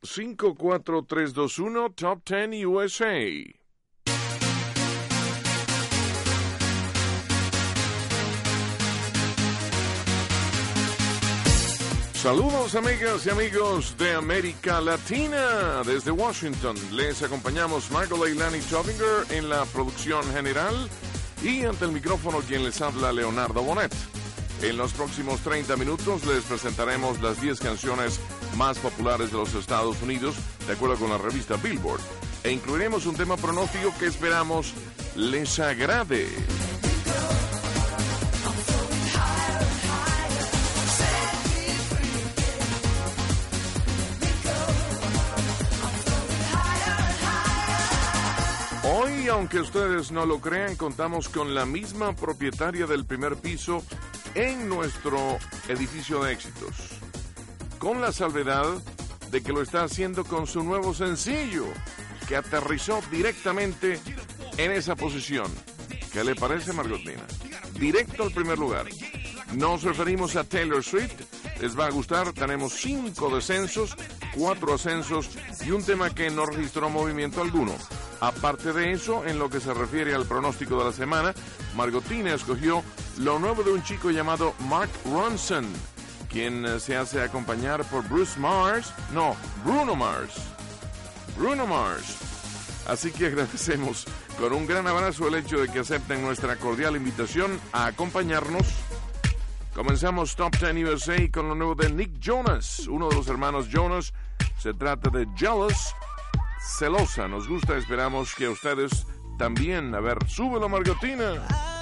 54321 Top 10 USA. Saludos amigas y amigos de América Latina. Desde Washington les acompañamos Michael Leilani Tobinger en la producción general y ante el micrófono quien les habla Leonardo Bonet. En los próximos 30 minutos les presentaremos las 10 canciones más populares de los Estados Unidos de acuerdo con la revista Billboard e incluiremos un tema pronóstico que esperamos les agrade. Hoy, aunque ustedes no lo crean, contamos con la misma propietaria del primer piso en nuestro edificio de éxitos, con la salvedad de que lo está haciendo con su nuevo sencillo, que aterrizó directamente en esa posición. ¿Qué le parece, Margotina? Directo al primer lugar. Nos referimos a Taylor Swift. Les va a gustar. Tenemos 5 descensos, 4 ascensos y un tema que no registró movimiento alguno. Aparte de eso, en lo que se refiere al pronóstico de la semana, Margotina escogió lo nuevo de un chico llamado Mark Ronson, quien se hace acompañar por Bruno Mars. Así que agradecemos con un gran abrazo el hecho de que acepten nuestra cordial invitación a acompañarnos. Comenzamos Top 10 USA con lo nuevo de Nick Jonas, uno de los hermanos Jonas. Se trata de Jealous, celosa. Nos gusta, esperamos que a ustedes también. A ver, súbelo, Margotina.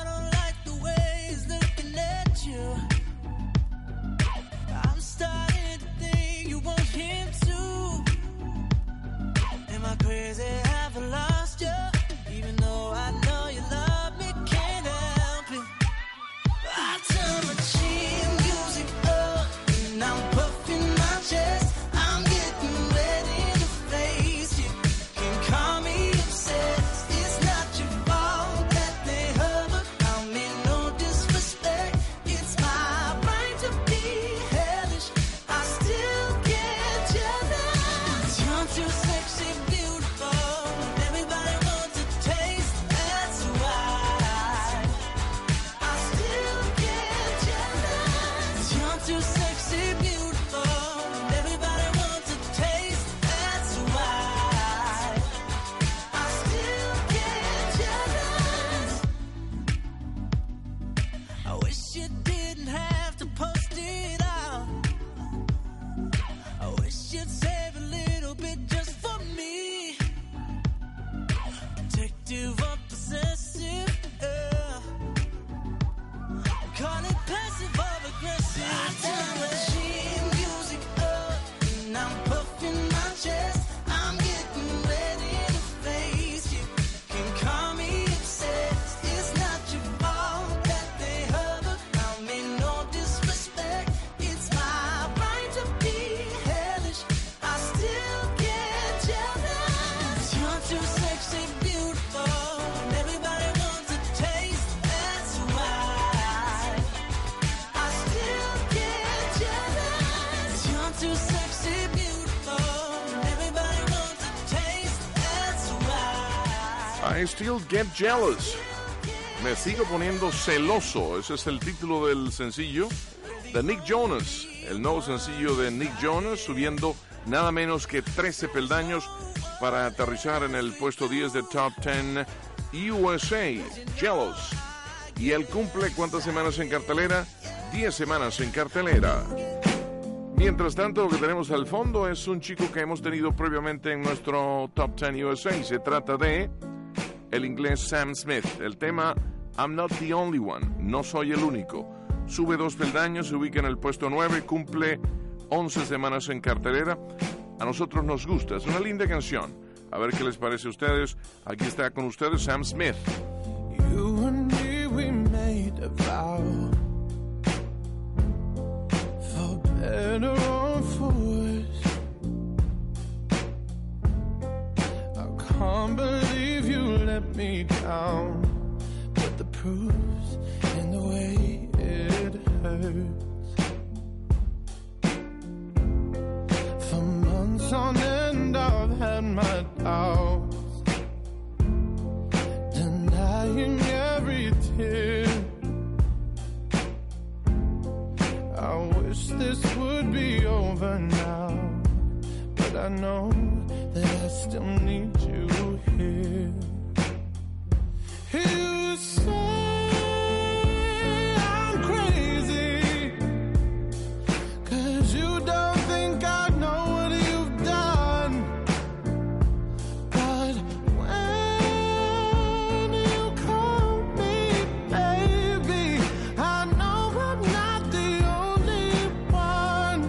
I Still Get Jealous. Me sigo poniendo celoso. Ese es el título del sencillo de Nick Jonas. El nuevo sencillo de Nick Jonas, subiendo nada menos que 13 peldaños para aterrizar en el puesto 10 de Top 10 USA. Jealous. Y él cumple ¿cuántas semanas en cartelera? 10 semanas en cartelera. Mientras tanto, lo que tenemos al fondo es un chico que hemos tenido previamente en nuestro Top 10 USA. Se trata de el inglés Sam Smith. El tema I'm Not the Only One, no soy el único. Sube 2 peldaños, se ubica en el puesto 9, cumple 11 semanas en cartelera. A nosotros nos gusta, es una linda canción. A ver qué les parece a ustedes. Aquí está con ustedes Sam Smith. You and me, we made a vow, for better or for worse. I can't believe you let me down, but the proof's in the way it hurts. For months on end I know that I still need you here. You say I'm crazy, 'cause you don't think I know what you've done. But when you call me baby, I know I'm not the only one.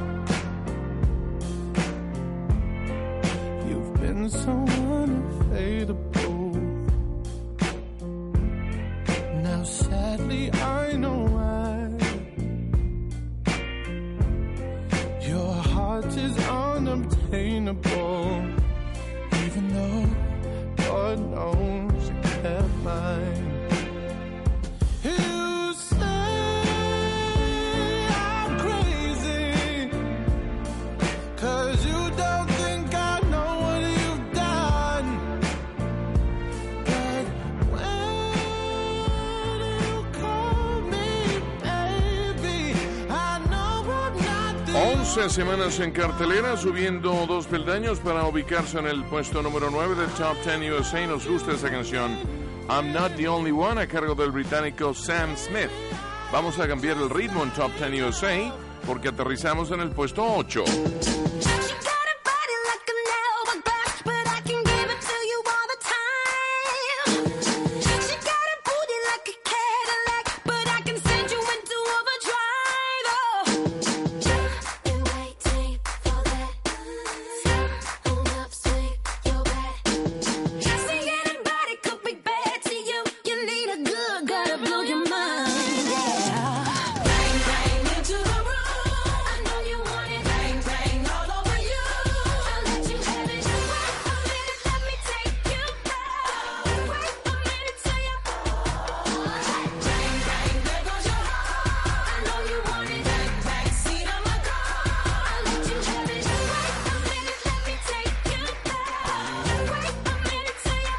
You've been so unfadable. Now sadly I know why. Your heart is unobtainable, even though God knows you kept mine. You say I'm crazy, 'cause you don't think I know what you've done. But when you call me baby, I know I'm not the 11 semanas en cartelera, subiendo 2 peldaños para ubicarse en el puesto número 9 del Top 10 USA. Nos gusta esa canción, I'm Not the Only One, a cargo del británico Sam Smith. Vamos a cambiar el ritmo en Top 10 USA porque aterrizamos en el puesto 8. She got a body like an hourglass, but I can give it to you all the time. She got a booty like a Cadillac, but I can send you into overdrive. Oh, just been waiting for that. Hold up, swing your back. See, anybody could be bad to you. You need a good girl to blow your mind. Yeah. Bang, bang into the room. I know you want it. Bang, bang all over you. I'll let you have it. Wait a minute, let me take you back. Wait a minute till you. Bang, bang, there goes your heart. I know you want it. Bang, bang, seat on my car. I'll let you have it. Wait a minute, let me take you back. Wait a minute till you.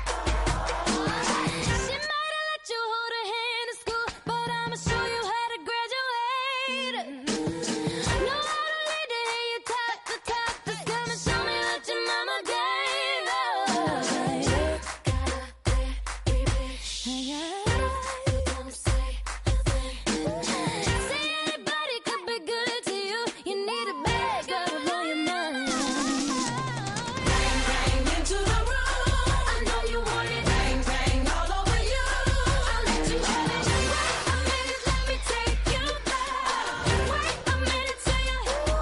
She might have let you hold her hand in school, but I'ma show you how to graduate. Know how to lead to hear you talk the talk. Just come and show me what your mama gave us. Gotta clear, don't say a thing. Say anybody could be good to you. You need a bad girl to blow your mind. Bang, bang into the room. I know you want it. Bang, bang all over you. I'll let you have it. Wait a minute, let me take you back. Wait a minute till you.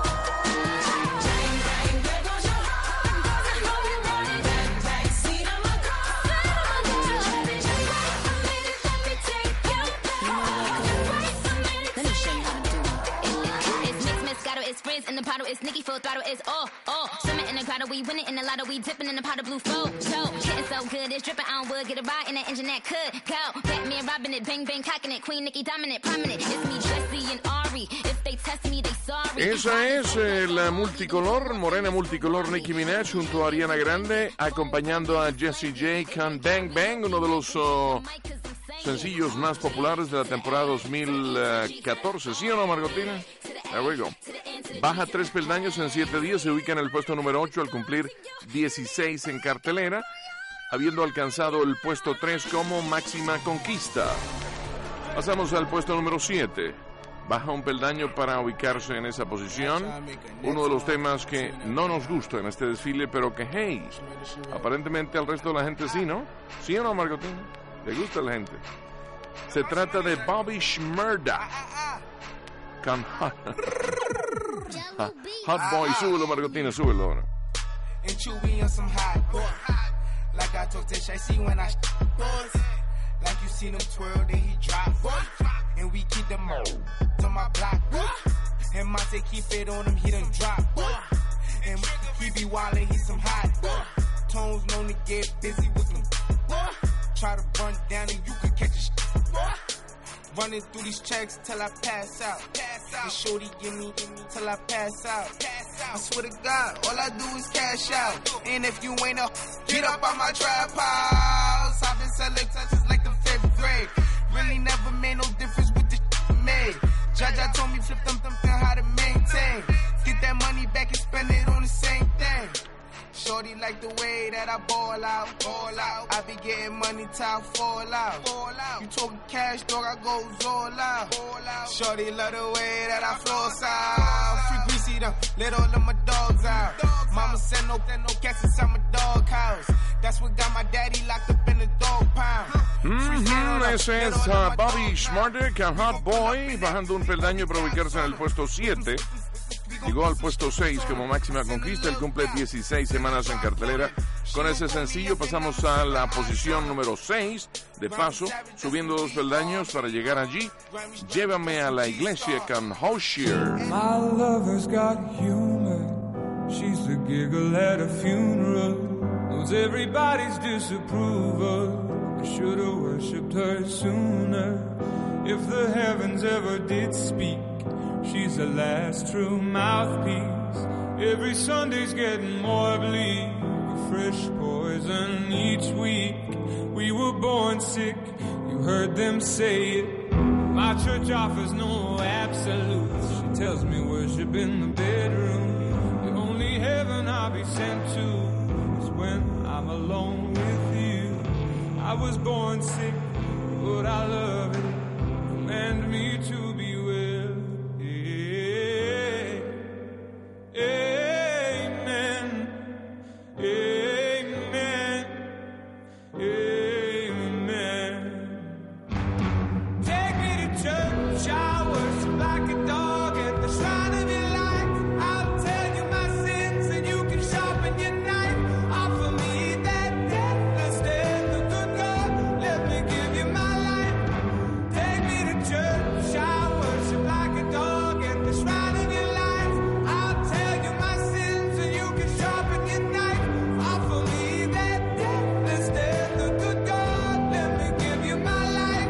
Bang, bang, there goes your heart. I know you want it. Bang, bang, seat on my car. I'll let you have it. Wait a minute, let me take you back. Wait a minute. Let me show you how to do it. It's Mix Moscato, it's Frizz in the bottle, it's Nicki full throttle, it's all. Swimming in the grotto, we winning in the lotto, we dipping in the pot of blue flow. Getting so good, it's dripping, I don't would get a ride in that engine that could go. Batman robbing it, bang bang cocking it, Queen Nicki dominant, prominent. It's me, Jessie and Ari. If they test me, they sorry. Esa es la multicolor, morena multicolor Nicki Minaj junto a Ariana Grande, acompañando a Jessie J con Bang Bang, uno de los sencillos más populares de la temporada 2014. ¿Sí o no, Margotina? There we go. Baja 3 peldaños en 7 días, se ubica en el puesto número 8 al cumplir 16 en cartelera, habiendo alcanzado el puesto 3 como máxima conquista. Pasamos al puesto número 7. Baja un peldaño para ubicarse en esa posición. Uno de los temas que no nos gusta en este desfile, pero que, hey, aparentemente al resto de la gente sí, ¿no? ¿Sí o no, Margotina? ¿Le gusta a la gente? Se trata de Bobby Shmurda con Hot Boy. Súbelo, Margotina, súbelo ahora. And Chewy on some hot boy. Like I told Tish, I see when I boys. Like you seen him twirl, then he drop. And we keep them on my block. And Monte keep it on him, he done drop. And he be wildin', he some hot. Tones known to get busy with them. Try to run down and you could catch a Running through these checks till I pass out. And shorty give me till I pass out. I swear to God, all I do is cash out. And if you ain't up, get up on my trap house. I've been selling touches like the 5th grade. Really never made no difference with the shit made. Jaja told me flip them how to maintain. Get that money back and spend it on the same thing. Shorty like the way that I ball out. I be getting money till I fall out. You talking cash, dog, I go all out. Shorty love the way that I floss out. Free greasy them, let all of my dogs out. Mama said no cats inside my dog house. That's what got my daddy locked up in the dog pound. Ese es Bobby Schmurder con Hot Boy, bajando un peldaño para ubicarse en el puesto 7. Llegó al puesto 6 como máxima conquista. Él cumple 16 semanas en cartelera. Con ese sencillo pasamos a la posición número 6. De paso, subiendo 2 peldaños para llegar allí. Llévame a la iglesia con Hozier. My lover's got humor. She's the giggle at a funeral. Knows everybody's disapproval. I should have worshipped her sooner. If the heavens ever did speak, she's the last true mouthpiece. Every Sunday's getting more bleak. A fresh poison each week. We were born sick, you heard them say it. My church offers no absolutes. She tells me worship in the bedroom. The only heaven I'll be sent to is when I'm alone with you. I was born sick, but I love it. Command me to be well. Amen. Amen. Amen. Take me to church. I worship like a dog at the shrine of your light. I'll tell you my sins and you can sharpen your knife. Offer me that deathless death, the good God. Let me give you my life. Take me to church. I worship like a dog at the shrine of your life. I'll tell you my sins and you can sharpen your knife. Offer me that deathless death, the good God. Let me give you my life.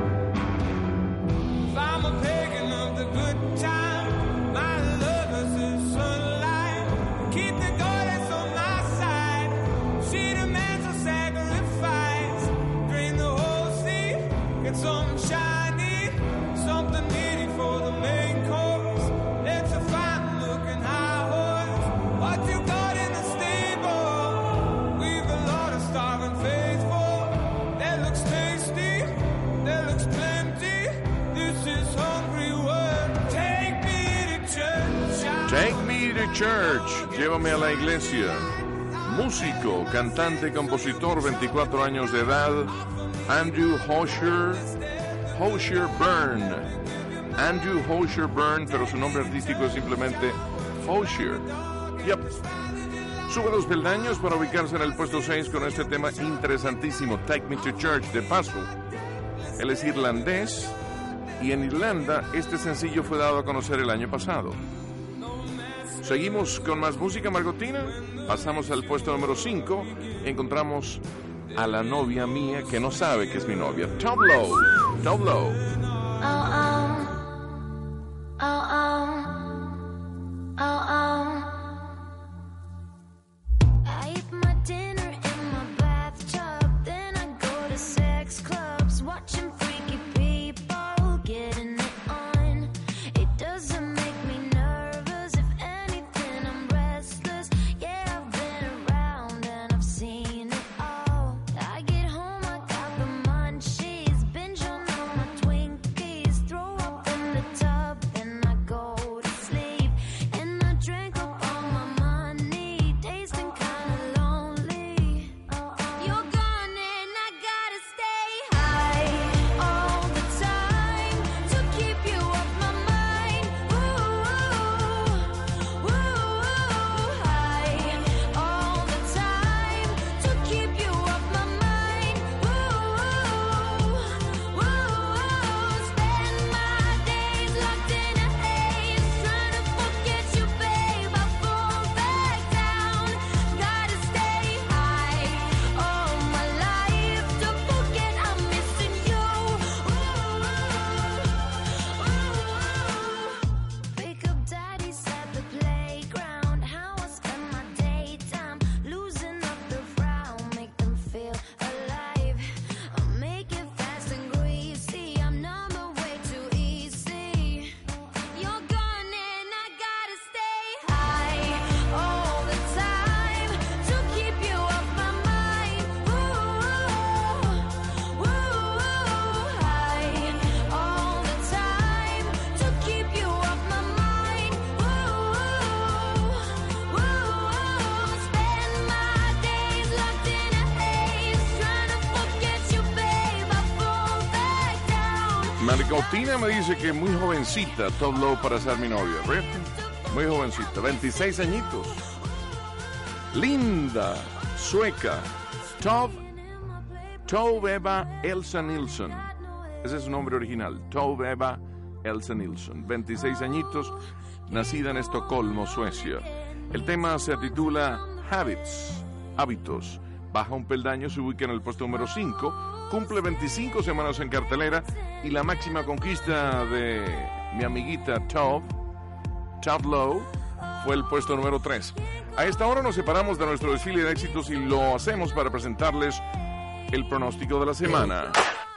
If I'm a pagan of the good time, my lover's the sunlight. Keep the goddess on my side. She demands a sacrifice. Drain the whole sea, get something shiny, something meaty for the main course. Let's a fine looking high horse. What you got in the stable? We've a lot of starving faithful. That looks tasty, that looks plenty. This is hungry word. Take me to church. Take me to church. Llévame a la iglesia. Músico, cantante, compositor, 24 años de edad. Andrew Hozier Byrne. Andrew Hozier Byrne, pero su nombre artístico es simplemente Hozier. Yep. Sube 2 peldaños para ubicarse en el puesto 6 con este tema interesantísimo, Take Me to Church. De paso, él es irlandés y en Irlanda este sencillo fue dado a conocer el año pasado. Seguimos con más música margotina. Pasamos al puesto número 5. Encontramos a la novia mía que no sabe que es mi novia. Top Low. Top Low. I eat my dinner in my bathtub, then I go to sex clubs, watching freaky people getting it on. It doesn't make me nervous, if anything I'm restless. Yeah, I've been around and I've seen it all. I get home, I got the munchies, binge on all my Twinkies, throw Margotina me dice que muy jovencita, Top Low para ser mi novia. ¿Ves? Muy jovencita, 26 añitos. Linda, sueca. Tove Eva Elsa Nilsson. Ese es su nombre original. Tove Eva Elsa Nilsson. 26 añitos, nacida en Estocolmo, Suecia. El tema se titula Habits, hábitos. Baja un peldaño, se ubica en el puesto número 5, cumple 25 semanas en cartelera y la máxima conquista de mi amiguita Tove Low fue el puesto número 3. A esta hora nos separamos de nuestro desfile de éxitos y lo hacemos para presentarles el pronóstico de la semana.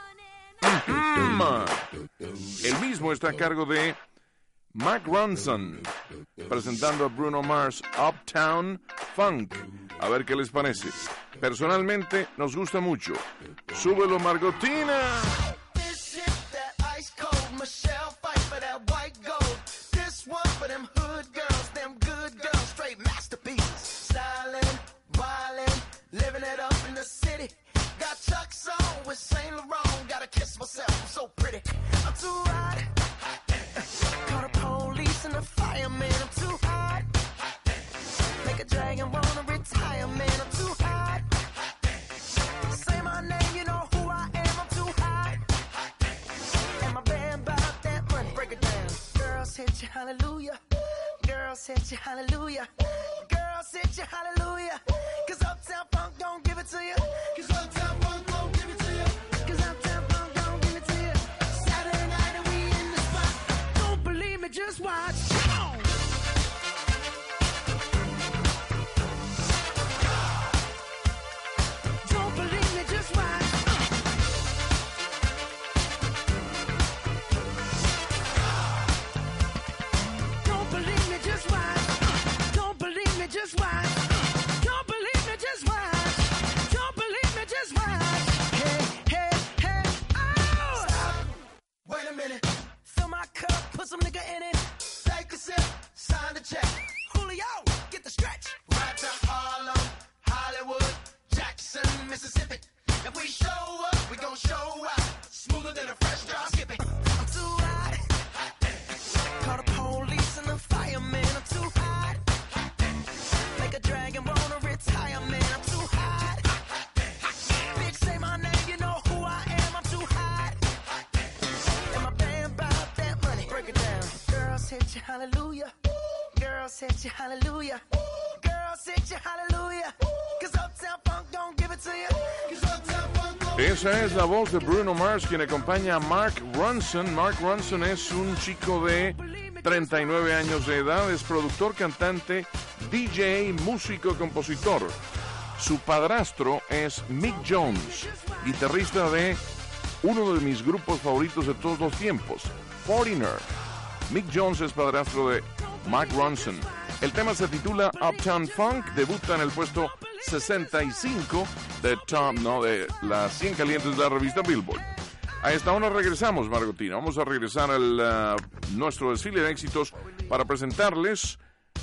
El mismo está a cargo de Mark Ronson, presentando a Bruno Mars, Uptown Funk. A ver qué les parece. Personalmente nos gusta mucho. Súbelo, Margotina. This shit, that ice cold Michelle fight for that white gold. This one for them hood girls, them good girls, straight masterpieces. Styling, wildin', living it up in the city. Got Chuck's on with Saint Laurent. Gotta kiss myself, I'm so pretty. I'm too hot. Call the police and the fireman. I'm too hot. Make a dragon wanna retire, man. I'm too hot. Say my name, you know who I am. I'm too hot. And my band bought that money. Break it down. Girls hit you, hallelujah. Girls hit you, hallelujah. Girls hit you, hallelujah. Cause Uptown Funk don't give it to you. Cause Uptown Funk don't give it to you. Cause Uptown Funk don't give it to you. Saturday night and we in the spot. Don't believe me, just watch. Don't believe me, just watch. Don't believe me, just watch. Don't believe me, just watch. Don't believe me, just watch. Don't believe me, just watch. Hey, hey, hey, oh! Stop. Wait a minute. Fill my cup, put some nigga in it. Take a sip, sign the check. Julio, get the stretch. Right to Harlem, Hollywood, Jackson, Mississippi. If we show up, we gon' show out. Smoother than a fresh drop skipping. I'm too hot. Call the police and the fireman. I'm too hot. Make a dragon wanna retire, man. I'm too hot. Bitch, say my name, you know who I am. I'm too hot. And my band bought that money. Break it down. Girls hit you, hallelujah. Girls hit you, hallelujah. Girls hit you, hallelujah. Cause Uptown Funk don't give it to you. Cause Uptown Funk don't. Esa es la voz de Bruno Mars, quien acompaña a Mark Ronson. Mark Ronson es un chico de 39 años de edad, es productor, cantante, DJ, músico, compositor. Su padrastro es Mick Jones, guitarrista de uno de mis grupos favoritos de todos los tiempos, Foreigner. Mick Jones es padrastro de Mark Ronson. El tema se titula Uptown Funk, debuta en el puesto 65 de las 100 calientes de la revista Billboard. A esta hora regresamos, Margotina. Vamos a regresar al nuestro desfile de éxitos para presentarles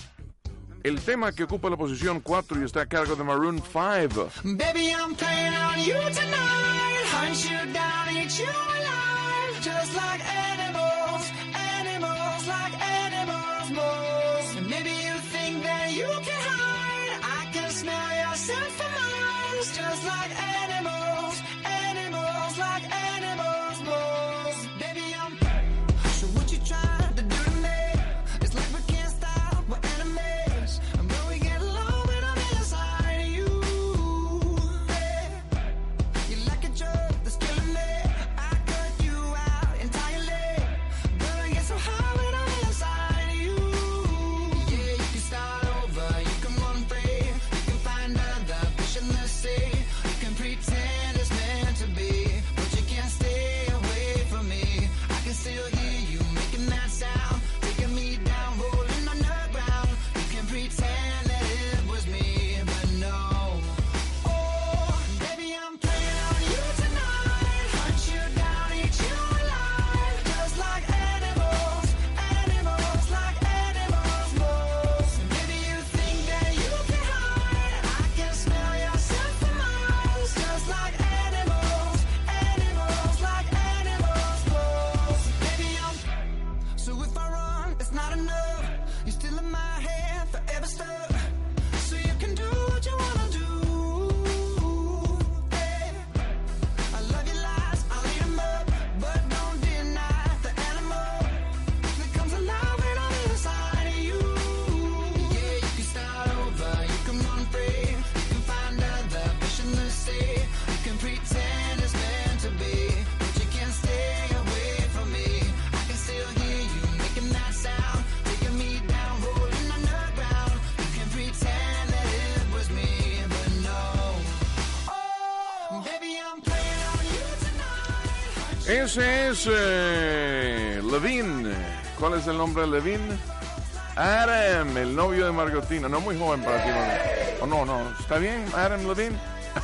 el tema que ocupa la posición 4 y está a cargo de Maroon 5. Baby, I'm playing on you tonight. Hunt you down, eat you alive. Just like animals, animals like animals, moles. And maybe you think that you can hide. I can smell your scent for miles. Just like animals, animals like animals, moles. Baby, I'm so what you trying to do to me? It's like we can't stop, we're enemies. And when we get low, when I'm inside of you, yeah. You're like a drug that's killing me. I cut you out entirely. But I get so high when I'm inside of you. Yeah, you can start over, you can run free. You can find other fish in the sea. You can pretend Ese es Levine. ¿Cuál es el nombre de Levine? Adam, el novio de Margotina. No muy joven para ti, ¿no? No. ¿Está bien, Adam Levine?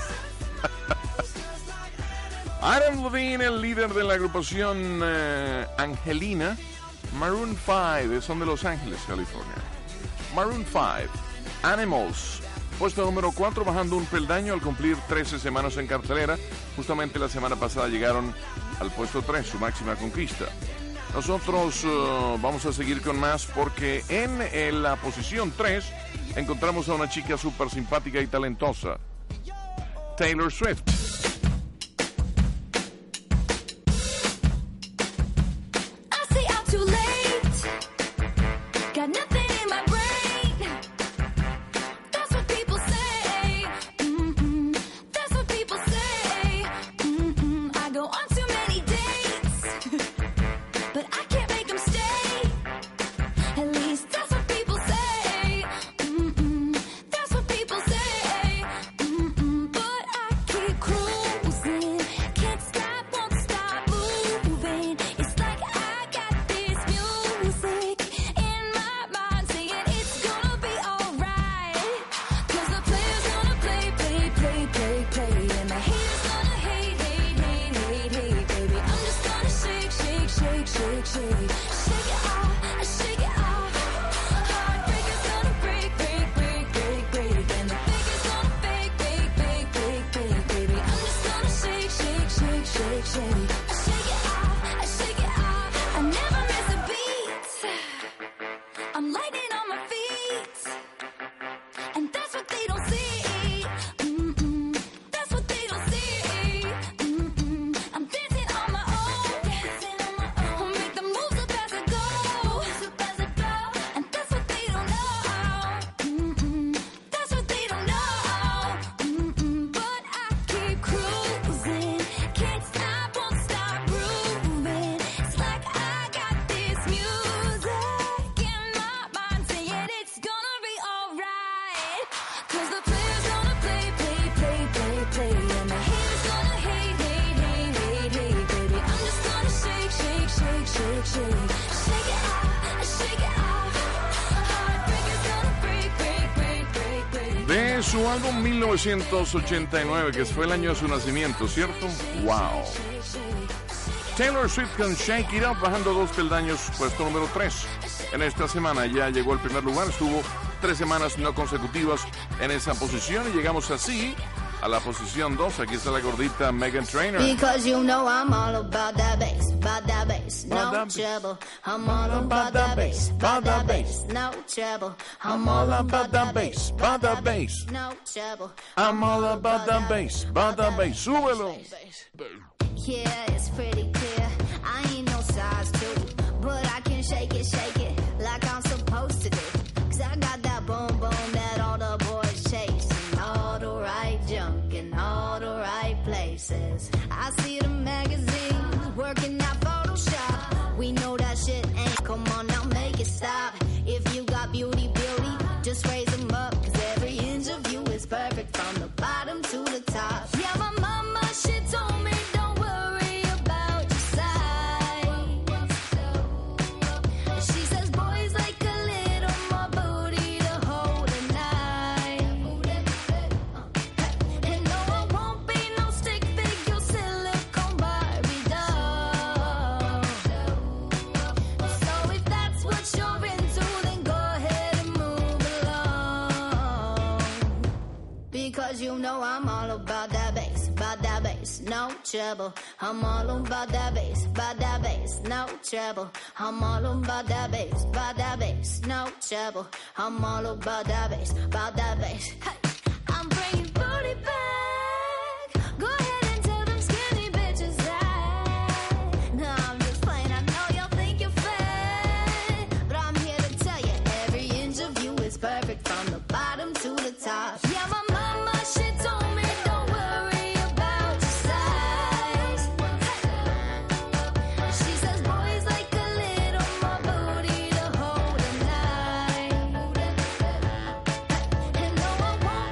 Adam Levine, el líder de la agrupación Angelina. Maroon 5, son de Los Ángeles, California. Maroon 5, Animals. Puesto número 4, bajando un peldaño al cumplir 13 semanas en cartelera. Justamente la semana pasada llegaron al puesto 3, su máxima conquista. Nosotros vamos a seguir con más porque en la posición 3 encontramos a una chica súper simpática y talentosa, Taylor Swift. De su álbum 1989, que fue el año de su nacimiento, ¿cierto? ¡Wow! Taylor Swift con Shake It Up, bajando 2 peldaños, puesto número 3. En esta semana ya llegó al primer lugar, estuvo 3 semanas no consecutivas en esa posición y llegamos así a la posición 2. Aquí está la gordita Meghan Trainor. Because you know I'm all about that bass, no trouble. I'm all about that bass, no trouble. I'm all about that bass, no trouble. I'm all about that bass, súbelo. Yeah, it's pretty clear. I ain't no size 2, but I can shake it like I'm supposed to do. 'Cause I got that boom boom that all the boys chase, and all the right junk in all the right places. I see the magazines working out Photoshop. We know that shit ain't. Come on now, make it stop. If you got beauty, just raise them up. 'Cause every inch of you is perfect from the bottom to the top. Yeah, my mama, she told me don't worry about your size. She says boys like a little more booty to hold at night. And no, I won't be no stick figure silicone Barbie doll. So if that's what you're into, then go ahead and move along. Because you know I'm all about that bass, no trouble. I'm all about that bass, no trouble. I'm all about that bass, no trouble. I'm all about that bass. Hey, I'm bringing booty back. Go ahead and tell them skinny bitches that. No, I'm just playing. I know y'all think you're fat, but I'm here to tell you every inch of you is perfect from the bottom to the top. Yeah, my mama, she told me don't worry about your size. She says boys like a little more booty to hold at night. And no, I won't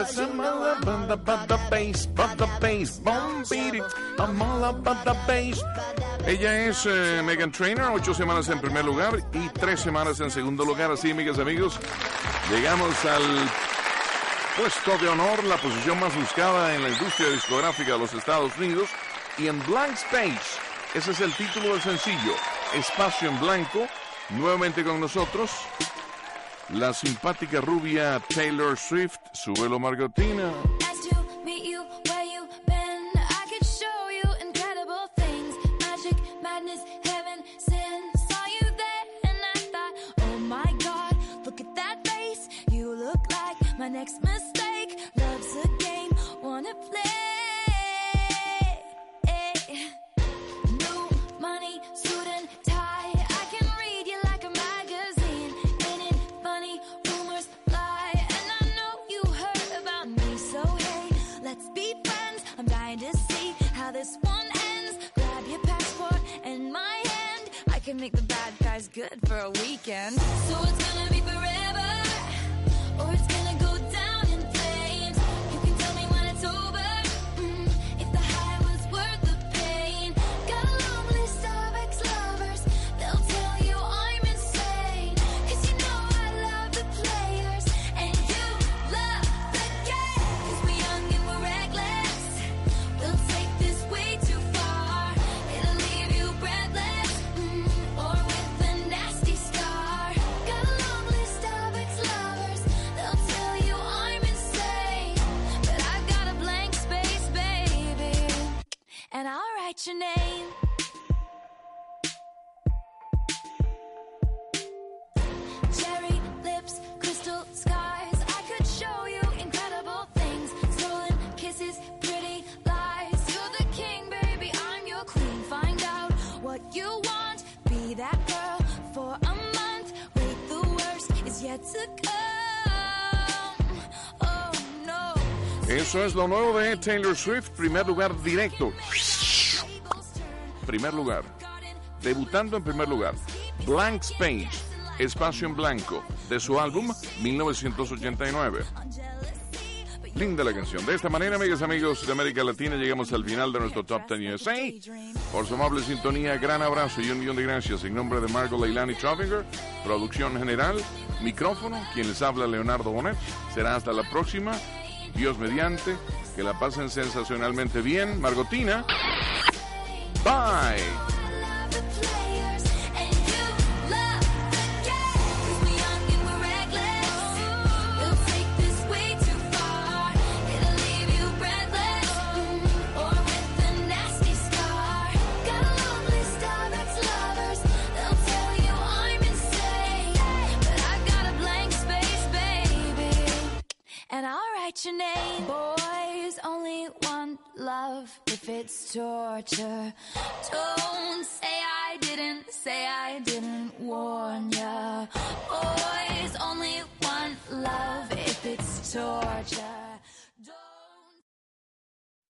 'cause I'm all about the bass, boom, beat it, I'm all about the bass. Ella es Meghan Trainor, 8 semanas en primer lugar y 3 semanas en segundo lugar. Así, amigas y amigos, llegamos al puesto de honor, la posición más buscada en la industria discográfica de los Estados Unidos. Y en Blank Space, ese es el título del sencillo, Espacio en Blanco. Nuevamente con nosotros, la simpática rubia Taylor Swift. Súbelo, Margotina. Nice to meet you, where you been? I could show you incredible things. Magic, madness, heaven, sin. Saw you there and I thought, oh my God, look at that face. You look like my next mistake. Love's a game, wanna play. New money, suit and tie. I can read you like a magazine. Ain't it funny? Rumors fly, and I know you heard about me. So hey, let's be friends. I'm dying to see how this one ends. Grab your passport and my hand. I can make the bad guys good for a weekend. So it's gonna be forever, or it's gonna go down in flames. You can tell me when it's over. If the high was worth the pain. Got a long list of ex-lovers. They'll tell you I'm insane. 'Cause you know I love the players and you love the game. 'Cause we're young and we're reckless. We'll take this way too far. It'll leave you breathless, or with a nasty scar. Got a long list of ex-lovers. They'll tell you I'm insane. But I've got a blank space, baby, and I'll write your name. Cherry lips, crystal skies. I could show you incredible things. Stolen kisses, pretty lies. You're the king, baby, I'm your queen. Find out what you want. Be that girl for a month. Wait, the worst is yet to come. Oh no. Eso es lo nuevo de Taylor Swift. Primer lugar directo. Primer lugar. Debutando en primer lugar. Blank Space, Espacio en Blanco, de su álbum 1989. Linda la canción. De esta manera, amigas y amigos de América Latina, llegamos al final de nuestro Top 10 USA. Por su amable sintonía, gran abrazo y 1.000.000 de gracias. En nombre de Margot Leilani Troffinger, producción general, micrófono, quien les habla, Leonardo Bonet. Será hasta la próxima. Dios mediante. Que la pasen sensacionalmente bien. Margotina. Bye. The players and you love the game. 'Cause we're young and we're reckless. We'll take this way too far. It'll leave you breathless, or with a nasty scar. Got a long list of ex-lovers. They'll tell you I'm insane. But I've got a blank space, baby, and I'll write your name. Boys only want love if it's torture. Don't say I didn't warn ya. Boys only want love if it's torture.